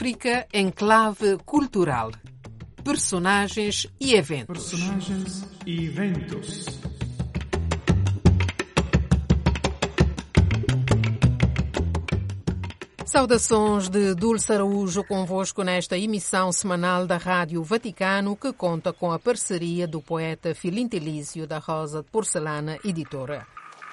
África em clave cultural. Personagens e eventos. Personagens e eventos. Saudações de Dulce Araújo convosco nesta emissão semanal da Rádio Vaticano, que conta com a parceria do poeta Filintilísio da Rosa de Porcelana, editora.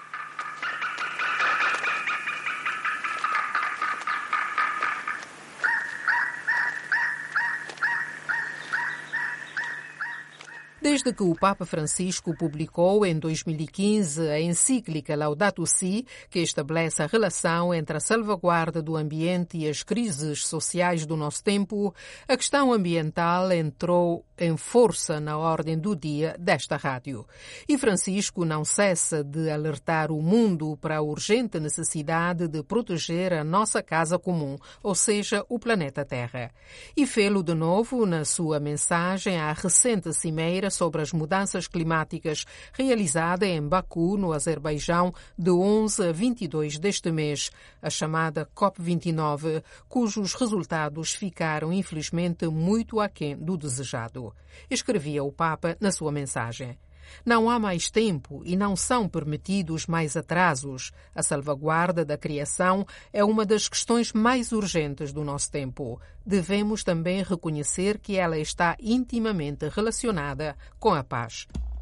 Desde que o Papa Francisco publicou em 2015 a encíclica Laudato Si, que estabelece a relação entre a salvaguarda do ambiente e as crises sociais do nosso tempo, a questão ambiental entrou em força na ordem do dia desta rádio. E Francisco não cessa de alertar o mundo para a urgente necessidade de proteger a nossa casa comum, ou seja, o planeta Terra. E fê-lo de novo na sua mensagem à recente cimeira sobre as mudanças climáticas realizada em Baku, no Azerbaijão, de 11 a 22 deste mês, a chamada COP29, cujos resultados ficaram, infelizmente, muito aquém do desejado. Escrevia o Papa na sua mensagem. Não há mais tempo e não são permitidos mais atrasos. A salvaguarda da criação é uma das questões mais urgentes do nosso tempo. Devemos também reconhecer que ela está intimamente relacionada com a paz.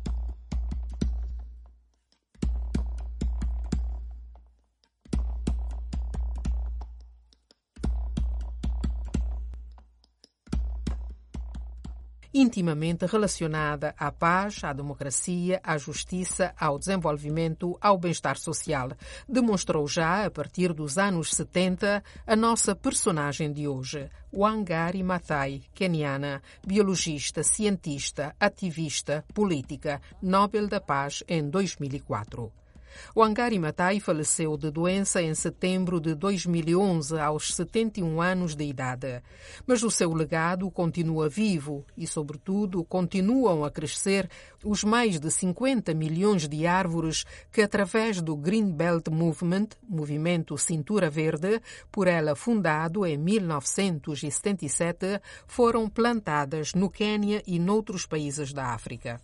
Intimamente relacionada à paz, à democracia, à justiça, ao desenvolvimento, ao bem-estar social. Demonstrou já, a partir dos anos 70, a nossa personagem de hoje, Wangari Maathai, queniana, biologista, cientista, ativista, política, Nobel da Paz em 2004. Wangari Maathai faleceu de doença em setembro de 2011, aos 71 anos de idade. Mas o seu legado continua vivo e, sobretudo, continuam a crescer os mais de 50 milhões de árvores que, através do Green Belt Movement, movimento Cintura Verde, por ela fundado em 1977, foram plantadas no Quênia e noutros países da África.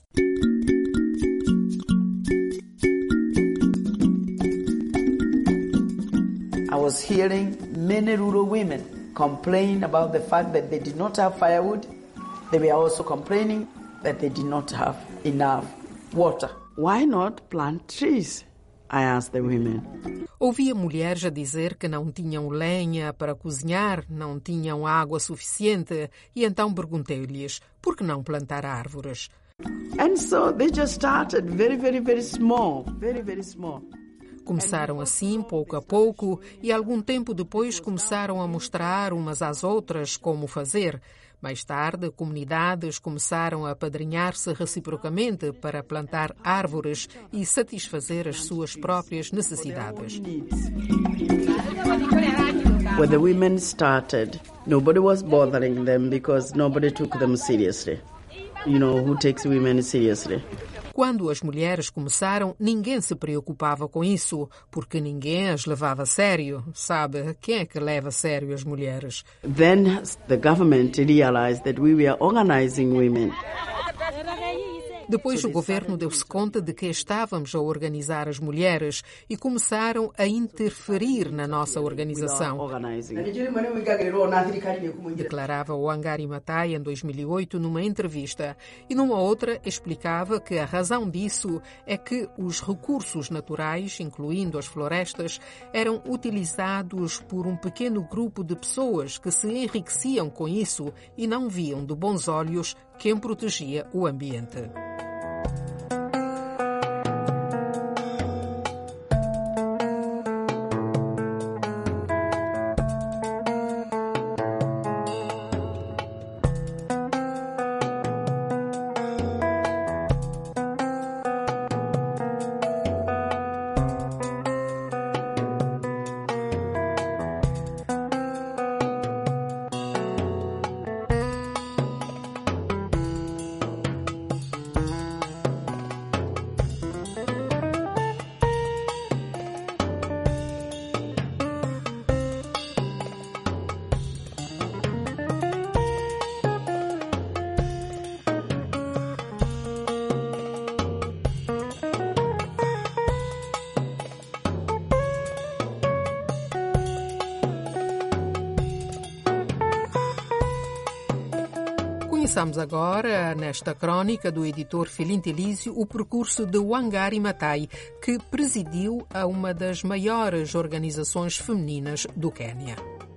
I was hearing many rural women complain about the fact that they did not have firewood. They were also complaining that they did not have enough water. Why not plant trees? I asked the women. Ouvia mulheres a dizer que não tinham lenha para cozinhar, não tinham água suficiente, e então perguntei-lhes, por que não plantar árvores? And so they just started very small, very small. Começaram assim, pouco a pouco, e algum tempo depois começaram a mostrar umas às outras como fazer. Mais tarde, comunidades começaram a apadrinhar-se reciprocamente para plantar árvores e satisfazer as suas próprias necessidades. When the women started, nobody was bothering them because nobody took them seriously. You know, who takes women seriously? Quando as mulheres começaram, ninguém se preocupava com isso, porque ninguém as levava a sério. Sabe, quem é que leva a sério as mulheres? Then the government realized that we were organizing women. Depois o governo deu-se conta de que estávamos a organizar as mulheres e começaram a interferir na nossa organização. Declarava Wangari Maathai em 2008 numa entrevista, e numa outra explicava que a razão disso é que os recursos naturais, incluindo as florestas, eram utilizados por um pequeno grupo de pessoas que se enriqueciam com isso e não viam de bons olhos quem protegia o ambiente. Avançamos agora, nesta crónica do editor Filintilísio, o percurso de Wangari Maathai, que presidiu a uma das maiores organizações femininas do Quênia.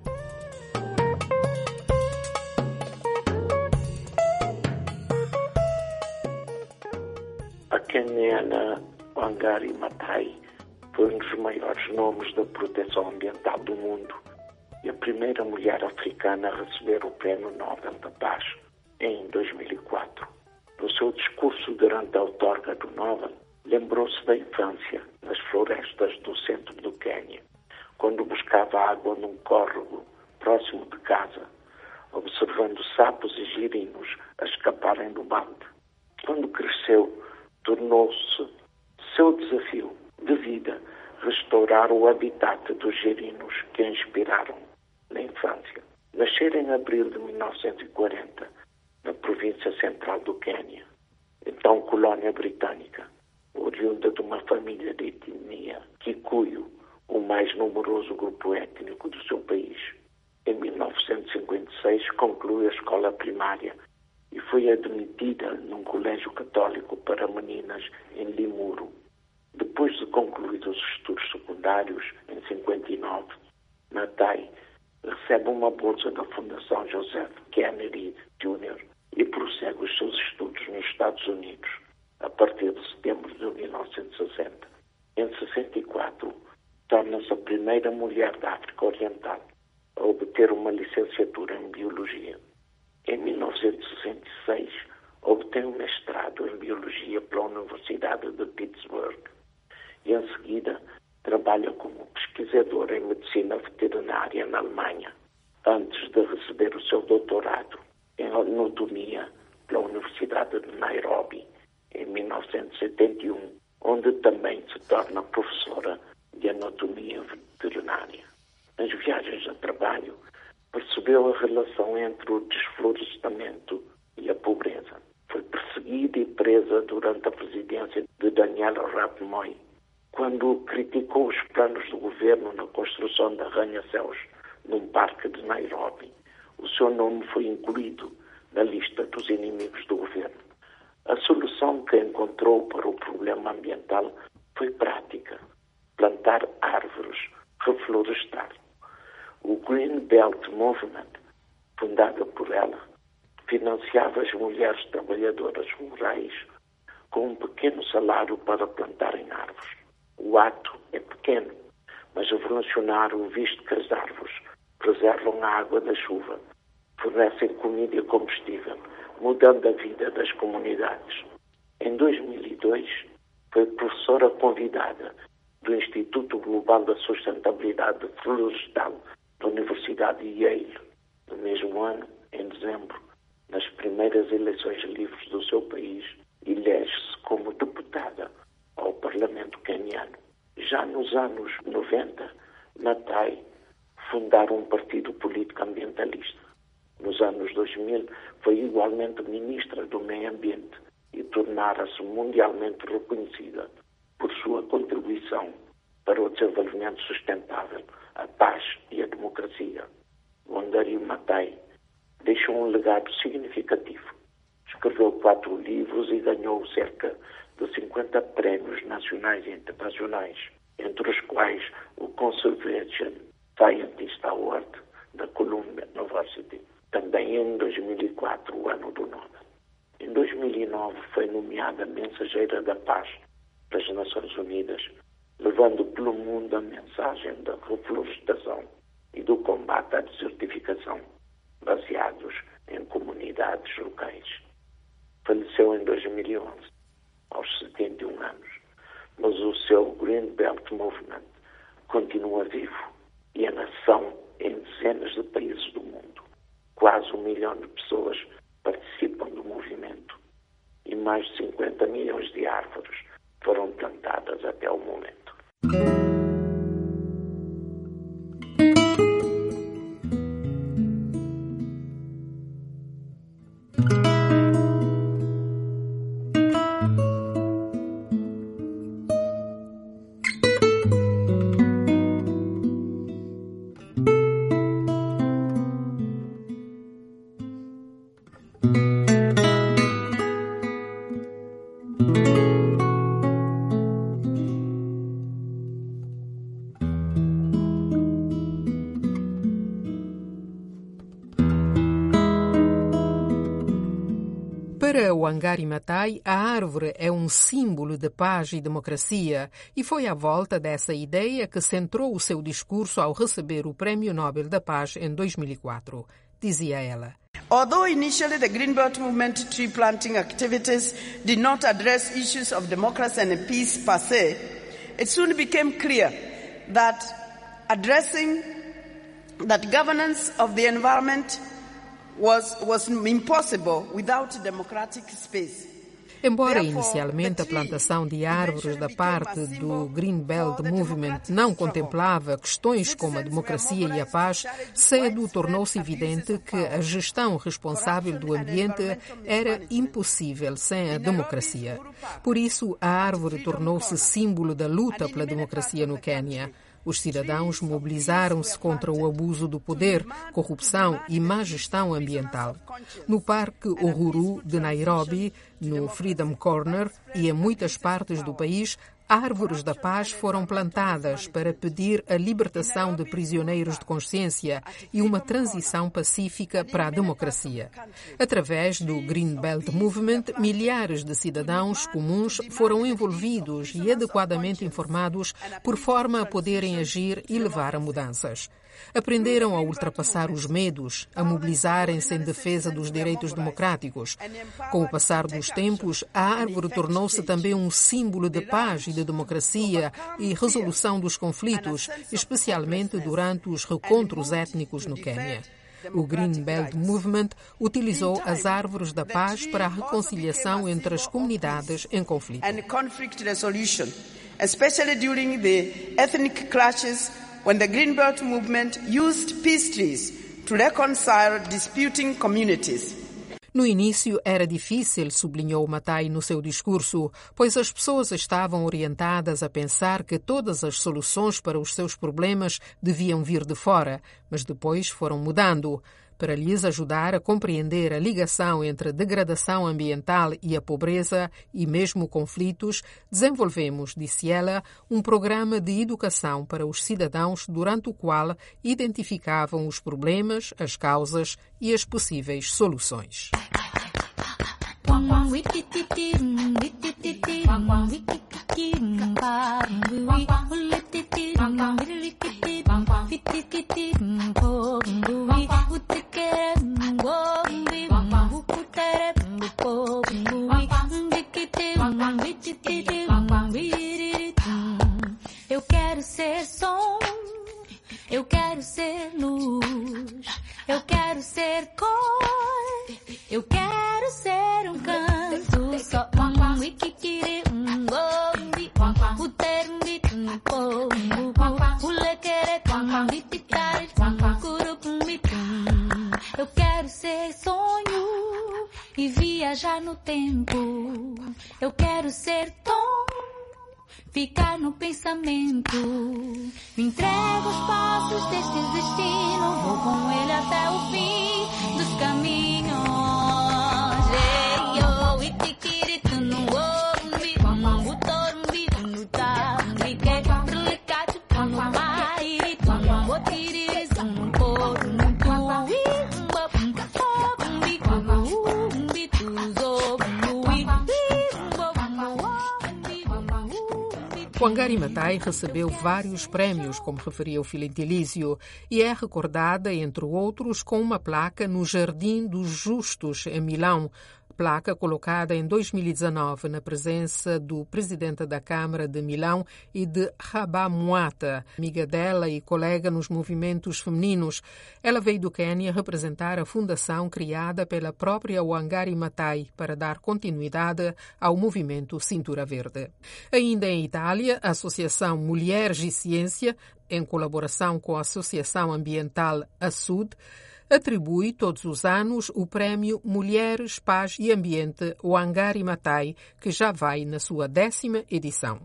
A queniana Wangari Maathai foi um dos maiores nomes da proteção ambiental do mundo e a primeira mulher africana a receber o Prémio Nobel da Paz em 2004. No seu discurso durante a outorga do Nobel, lembrou-se da infância nas florestas do centro do Quênia, quando buscava água num córrego próximo de casa, observando sapos e girinos a escaparem do balde. Quando cresceu, tornou-se seu desafio de vida restaurar o habitat dos girinos que a inspiraram na infância. Nascera em abril de 1940, na província central do Quênia, então colónia britânica, oriunda de uma família de etnia Kikuyu, o mais numeroso grupo étnico do seu país. Em 1956 concluiu a escola primária e foi admitida num colégio católico para meninas em Limuru. Depois de concluídos os estudos secundários, em 59, Maathai recebe uma bolsa da Fundação Joseph Kennedy Jr. e prossegue os seus estudos nos Estados Unidos, a partir de setembro de 1960. Em 64, torna-se a primeira mulher da África Oriental a obter uma licenciatura em Biologia. Em 1966, obtém um mestrado em Biologia pela Universidade de Pittsburgh e, em seguida, trabalha como pesquisadora em Medicina Veterinária na Alemanha, antes de receber o seu doutorado em Anatomia pela Universidade de Nairobi, em 1971, onde também se torna professora de Anatomia Veterinária. Nas viagens de trabalho, percebeu a relação entre o desflorestamento e a pobreza. Foi perseguida e presa durante a presidência de Daniel Arap Moi, quando criticou os planos do governo na construção de arranha-céus num parque de Nairobi. O seu nome foi incluído na lista dos inimigos do governo. A solução que encontrou para o problema ambiental foi prática: plantar árvores, reflorestar. O Green Belt Movement, fundado por ela, financiava as mulheres trabalhadoras rurais com um pequeno salário para plantarem árvores. O ato é pequeno, mas revolucionário, visto que as árvores preservam a água da chuva, fornecem comida e combustível, mudando a vida das comunidades. Em 2002, foi professora convidada do Instituto Global da Sustentabilidade Florestal da Universidade de Yale. No mesmo ano, em dezembro, nas primeiras eleições livres do seu país, elege-se como deputada ao Parlamento queniano. Já nos anos 90, Maathai fundaram um partido político ambientalista. Nos anos 2000, foi igualmente ministra do Meio Ambiente e tornara-se mundialmente reconhecida por sua contribuição para o desenvolvimento sustentável, a paz e a democracia. Wangari Maathai deixou um legado significativo. Escreveu 4 livros e ganhou cerca de 50 prémios nacionais e internacionais, entre os quais o Conservation Scientist Award da Columbia University. Também em 2004, o ano do Nobel. Em 2009 foi nomeada Mensageira da Paz das Nações Unidas, levando pelo mundo a mensagem da reflorestação e do combate à desertificação, baseados em comunidades locais. Faleceu em 2011, aos 71 anos, mas o seu Green Belt Movement continua vivo e em ação em dezenas de países do mundo. Quase 1 milhão de pessoas participam do movimento e mais de 50 milhões de árvores foram plantadas até o momento. Para Wangari Maathai, a árvore é um símbolo de paz e democracia, e foi à volta dessa ideia que centrou o seu discurso ao receber o Prémio Nobel da Paz em 2004. Dizia ela: Although initially the Green Belt movement tree planting activities did not address issues of democracy and peace per se, it soon became clear that addressing that governance of the environment was impossible without democratic space. Embora inicialmente a plantação de árvores da parte do Green Belt Movement não contemplava questões como a democracia e a paz, cedo tornou-se evidente que a gestão responsável do ambiente era impossível sem a democracia. Por isso, a árvore tornou-se símbolo da luta pela democracia no Quênia. Os cidadãos mobilizaram-se contra o abuso do poder, corrupção e má gestão ambiental. No Parque Uhuru de Nairobi, no Freedom Corner e em muitas partes do país, árvores da paz foram plantadas para pedir a libertação de prisioneiros de consciência e uma transição pacífica para a democracia. Através do Green Belt Movement, milhares de cidadãos comuns foram envolvidos e adequadamente informados por forma a poderem agir e levar a mudanças. Aprenderam a ultrapassar os medos, a mobilizarem-se em defesa dos direitos democráticos. Com o passar dos tempos, a árvore tornou-se também um símbolo de paz e de democracia e resolução dos conflitos, especialmente durante os recontros étnicos no Quênia. O Green Belt Movement utilizou as árvores da paz para a reconciliação entre as comunidades em conflito. When the Green Belt movement used peace trees to reconcile disputing communities. No início era difícil, sublinhou Maathai no seu discurso, pois as pessoas estavam orientadas a pensar que todas as soluções para os seus problemas deviam vir de fora, mas depois foram mudando. Para lhes ajudar a compreender a ligação entre a degradação ambiental e a pobreza e mesmo conflitos, desenvolvemos, disse ela, um programa de educação para os cidadãos durante o qual identificavam os problemas, as causas e as possíveis soluções. Eu quero ser som, eu quero ser luz, eu quero ser cor, eu quero ser um canto só. Eu quero ser sonho e viajar no tempo. Eu quero ser tom, ficar no pensamento. Me entrego aos passos deste destino, vou com ele até o fim dos caminhos. Wangari Maathai recebeu vários prémios, como referia o Filentilísio, e é recordada, entre outros, com uma placa no Jardim dos Justos, em Milão, placa colocada em 2019 na presença do presidente da Câmara de Milão e de Rabah Muata, amiga dela e colega nos movimentos femininos. Ela veio do Quênia representar a fundação criada pela própria Wangari Maathai para dar continuidade ao movimento Cintura Verde. Ainda em Itália, a Associação Mulheres e Ciência, em colaboração com a Associação Ambiental ASUD, atribui todos os anos o Prémio Mulheres, Paz e Ambiente Wangari Maathai, que já vai na sua 10ª edição.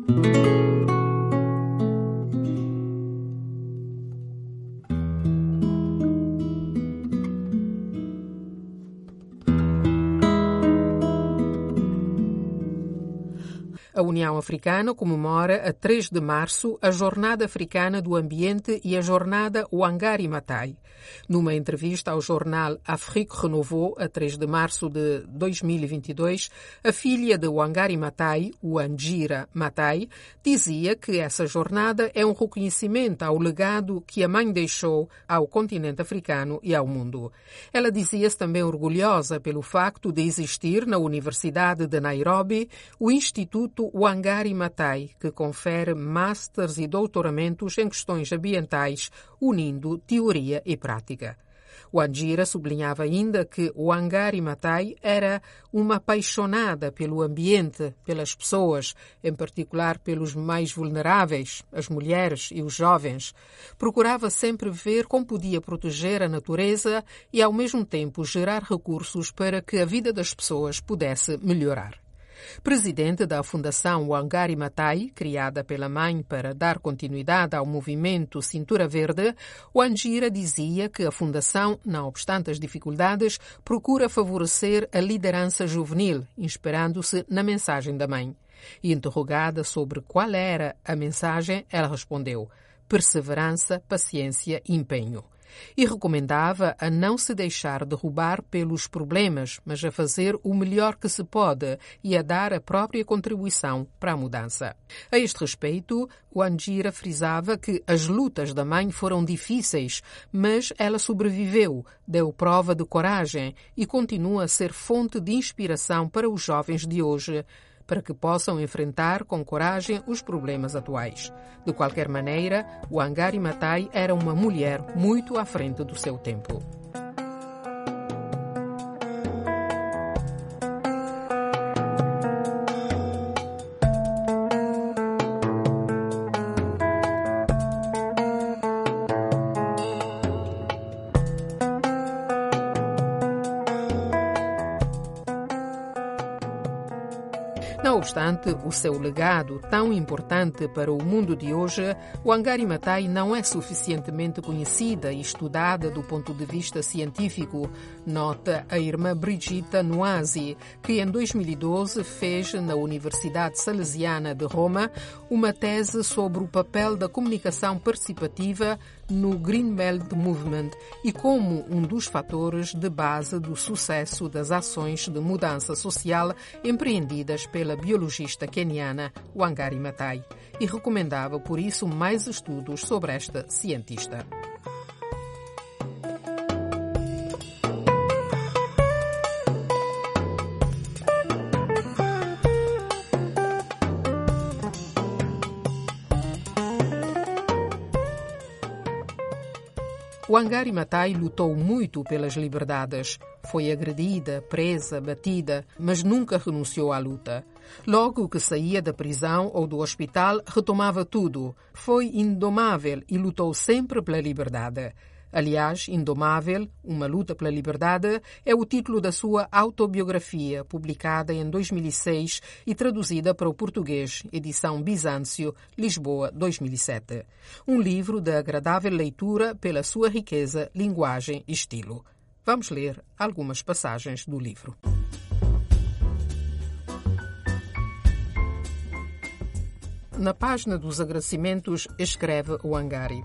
A União Africana comemora a 3 de março a Jornada Africana do Ambiente e a Jornada Wangari Maathai. Numa entrevista ao jornal Afrique Renouveau, a 3 de março de 2022, a filha de Wangari Maathai, Wanjira Maathai, dizia que essa jornada é um reconhecimento ao legado que a mãe deixou ao continente africano e ao mundo. Ela dizia-se também orgulhosa pelo facto de existir na Universidade de Nairobi o Instituto Wangari Maathai, que confere masters e doutoramentos em questões ambientais, unindo teoria e prática. Wanjira sublinhava ainda que Wangari Maathai era uma apaixonada pelo ambiente, pelas pessoas, em particular pelos mais vulneráveis, as mulheres e os jovens. Procurava sempre ver como podia proteger a natureza e, ao mesmo tempo, gerar recursos para que a vida das pessoas pudesse melhorar. Presidente da Fundação Wangari Maathai, criada pela mãe para dar continuidade ao movimento Cintura Verde, Wanjira dizia que a Fundação, não obstante as dificuldades, procura favorecer a liderança juvenil, inspirando-se na mensagem da mãe. E interrogada sobre qual era a mensagem, ela respondeu: perseverança, paciência e empenho. E recomendava a não se deixar derrubar pelos problemas, mas a fazer o melhor que se pode e a dar a própria contribuição para a mudança. A este respeito, Wanjira frisava que as lutas da mãe foram difíceis, mas ela sobreviveu, deu prova de coragem e continua a ser fonte de inspiração para os jovens de hoje, para que possam enfrentar com coragem os problemas atuais. De qualquer maneira, Wangari Maathai era uma mulher muito à frente do seu tempo. Não obstante o seu legado tão importante para o mundo de hoje, Wangari Maathai não é suficientemente conhecida e estudada do ponto de vista científico, nota a irmã Brigitta Noasi, que em 2012 fez na Universidade Salesiana de Roma uma tese sobre o papel da comunicação participativa no Green Belt Movement e como um dos fatores de base do sucesso das ações de mudança social empreendidas pela biologista queniana Wangari Maathai, e recomendava por isso mais estudos sobre esta cientista. Wangari Maathai lutou muito pelas liberdades. Foi agredida, presa, batida, mas nunca renunciou à luta. Logo que saía da prisão ou do hospital, retomava tudo. Foi indomável e lutou sempre pela liberdade. Aliás, Indomável, uma luta pela liberdade, é o título da sua autobiografia, publicada em 2006 e traduzida para o português, edição Bizâncio, Lisboa, 2007. Um livro de agradável leitura pela sua riqueza, linguagem e estilo. Vamos ler algumas passagens do livro. Na página dos agradecimentos, escreve Wangari: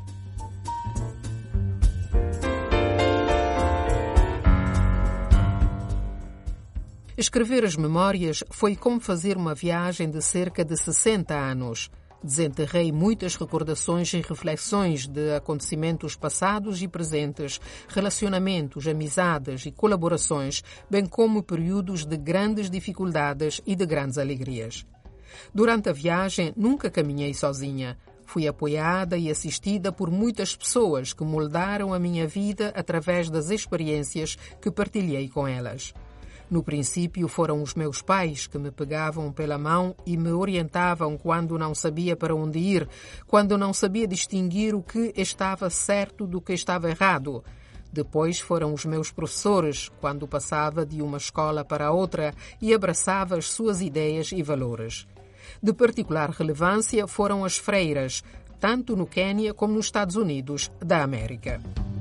escrever as memórias foi como fazer uma viagem de cerca de 60 anos. Desenterrei muitas recordações e reflexões de acontecimentos passados e presentes, relacionamentos, amizades e colaborações, bem como períodos de grandes dificuldades e de grandes alegrias. Durante a viagem, nunca caminhei sozinha. Fui apoiada e assistida por muitas pessoas que moldaram a minha vida através das experiências que partilhei com elas. No princípio foram os meus pais que me pegavam pela mão e me orientavam quando não sabia para onde ir, quando não sabia distinguir o que estava certo do que estava errado. Depois foram os meus professores, quando passava de uma escola para outra e abraçava as suas ideias e valores. De particular relevância foram as freiras, tanto no Quênia como nos Estados Unidos da América.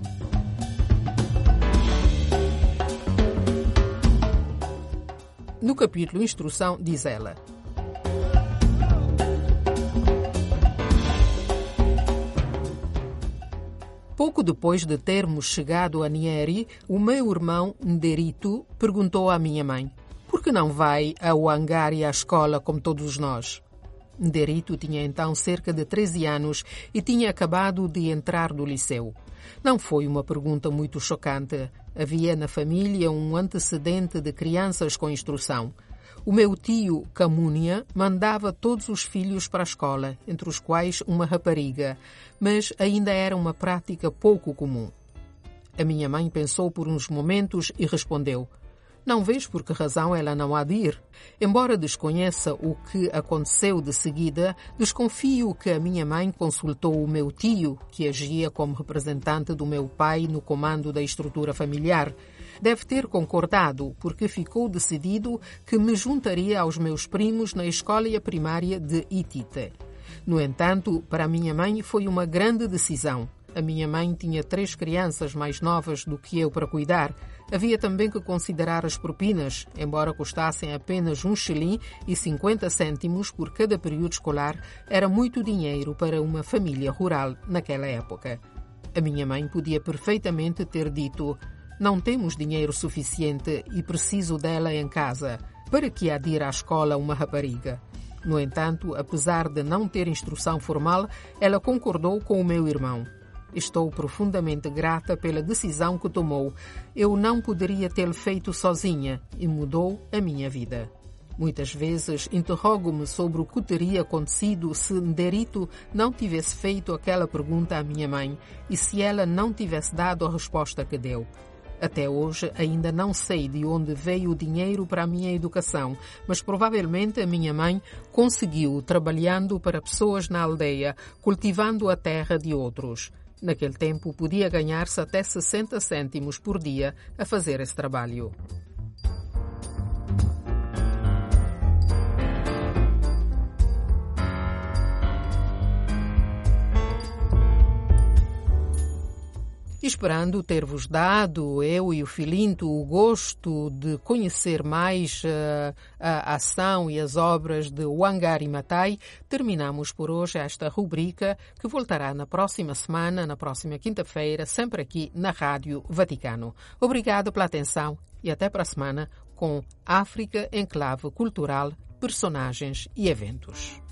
No capítulo Instrução, diz ela: pouco depois de termos chegado a Nyeri, o meu irmão Nderito perguntou à minha mãe: por que não vai a Wangari à escola como todos nós? Nderito tinha então cerca de 13 anos e tinha acabado de entrar no liceu. Não foi uma pergunta muito chocante. Havia na família um antecedente de crianças com instrução. O meu tio, Camunia, mandava todos os filhos para a escola, entre os quais uma rapariga, mas ainda era uma prática pouco comum. A minha mãe pensou por uns momentos e respondeu: não vês por que razão ela não há de ir? Embora desconheça o que aconteceu de seguida, desconfio que a minha mãe consultou o meu tio, que agia como representante do meu pai no comando da estrutura familiar. Deve ter concordado, porque ficou decidido que me juntaria aos meus primos na escola primária de Itite. No entanto, para a minha mãe foi uma grande decisão. A minha mãe tinha 3 crianças mais novas do que eu para cuidar. Havia também que considerar as propinas, embora custassem apenas 1 shilling e 50 cêntimos por cada período escolar, era muito dinheiro para uma família rural naquela época. A minha mãe podia perfeitamente ter dito: não temos dinheiro suficiente e preciso dela em casa. Para que há de ir à escola uma rapariga? No entanto, apesar de não ter instrução formal, ela concordou com o meu irmão. Estou profundamente grata pela decisão que tomou. Eu não poderia tê-lo feito sozinha e mudou a minha vida. Muitas vezes interrogo-me sobre o que teria acontecido se Nderito não tivesse feito aquela pergunta à minha mãe e se ela não tivesse dado a resposta que deu. Até hoje ainda não sei de onde veio o dinheiro para a minha educação, mas provavelmente a minha mãe conseguiu trabalhando para pessoas na aldeia, cultivando a terra de outros. Naquele tempo, podia ganhar-se até 60 cêntimos por dia a fazer esse trabalho. Esperando ter-vos dado, eu e o Filinto, o gosto de conhecer mais a ação e as obras de Wangari Maathai, terminamos por hoje esta rubrica que voltará na próxima semana, na próxima quinta-feira, sempre aqui na Rádio Vaticano. Obrigado pela atenção e até para a semana com África Enclave Cultural, Personagens e Eventos.